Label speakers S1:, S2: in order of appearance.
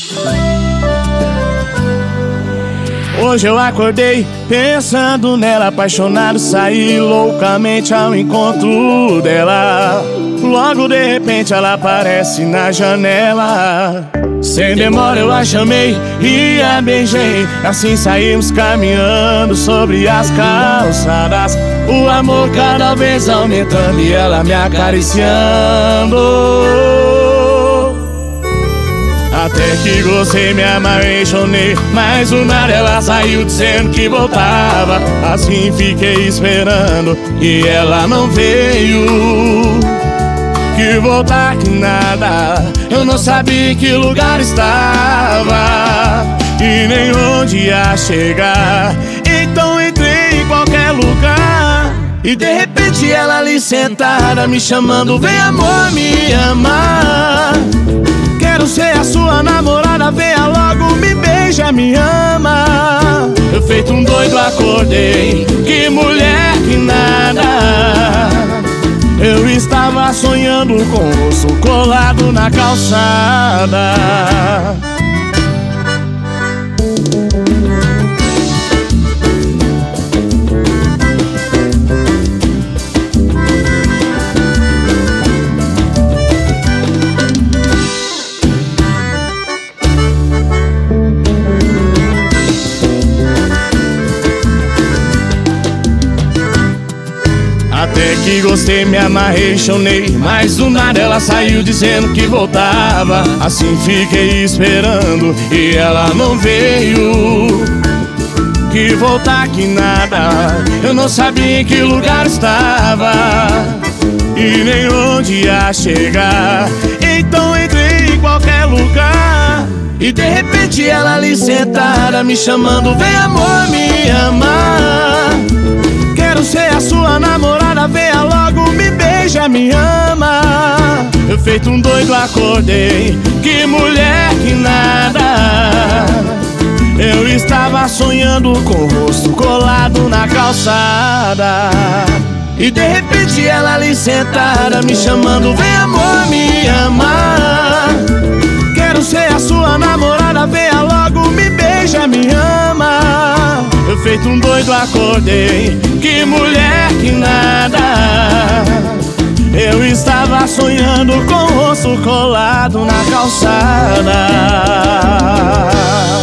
S1: Hoje eu acordei pensando nela, apaixonado, saí loucamente ao encontro dela. Logo de repente ela aparece na janela. Sem demora eu a chamei e a beijei. Assim saímos caminhando sobre as calçadas, o amor cada vez aumentando e ela me acariciando. Até que gostei, me apaixonei, mas do nada ela saiu dizendo que voltava. Assim fiquei esperando e ela não veio. Que voltar que nada, eu não sabia em que lugar estava e nem onde ia chegar. Então entrei em qualquer lugar e de repente ela ali sentada me chamando: vem amor, me amar. Quero ser a sua namorada, venha logo, me beija, me ama. Eu feito um doido acordei, que mulher que nada. Eu estava sonhando com o rosto colado na calçada. Até que gostei, me amarrei, chonei, mas do nada ela saiu dizendo que voltava. Assim fiquei esperando e ela não veio. Que voltar que nada, eu não sabia em que lugar estava e nem onde ia chegar. Então entrei em qualquer lugar e de repente ela ali sentada me chamando: vem amor, me amar. Quero ser a sua namorada, venha logo, me beija, me ama. Eu feito um doido acordei, que mulher que nada. Eu estava sonhando com o rosto colado na calçada e de repente ela ali sentada me chamando: vem amor, me amar. Quero ser a sua namorada, venha logo, me beija, me ama. Eu feito um doido acordei, que mulher que nada. Eu estava sonhando com o rosto colado na calçada.